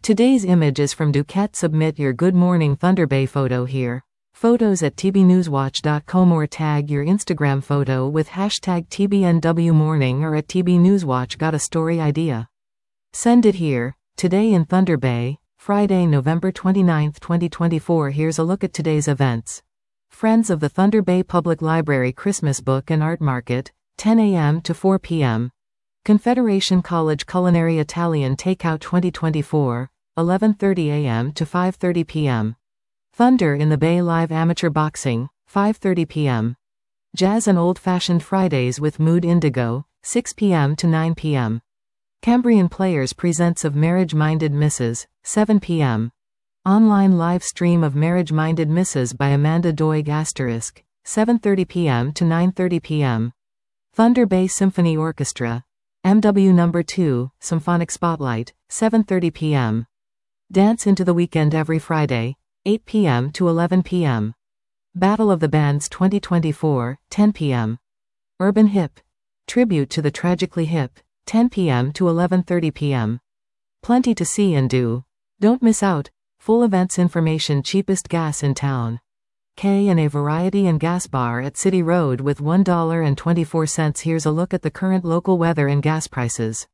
Today's image is from Duquette. Submit your Good Morning Thunder Bay photo here. Photos at tbnewswatch.com or tag your Instagram photo with hashtag TBNWMorning or at TBNewsWatch. Got a story idea? Send it here. Today in Thunder Bay, Friday, November 29, 2024. Here's a look at today's events. Friends of the Thunder Bay Public Library Christmas Book and Art Market, 10 a.m. to 4 p.m. Confederation College Culinary Italian Takeout 2024, 11:30 a.m. to 5:30 p.m. Thunder in the Bay Live Amateur Boxing, 5:30 p.m. Jazz and Old Fashioned Fridays with Mood Indigo, 6 p.m. to 9 p.m. Cambrian Players presents of Marriage Minded Misses, 7 p.m. Online live stream of Marriage Minded Misses by Amanda Doig *, 7:30 p.m. to 9:30 p.m. Thunder Bay Symphony Orchestra, MW No. 2, Symphonic Spotlight, 7:30 p.m. Dance into the Weekend every Friday, 8 p.m. to 11 p.m. Battle of the Bands 2024, 10 p.m. Urban Hip, Tribute to the Tragically Hip, 10 p.m. to 11:30 p.m. Plenty to see and do. Don't miss out. Full events information. Cheapest gas in town. K&A Variety and Gas Bar at City Road with $1.24. Here's a look at the current local weather and gas prices.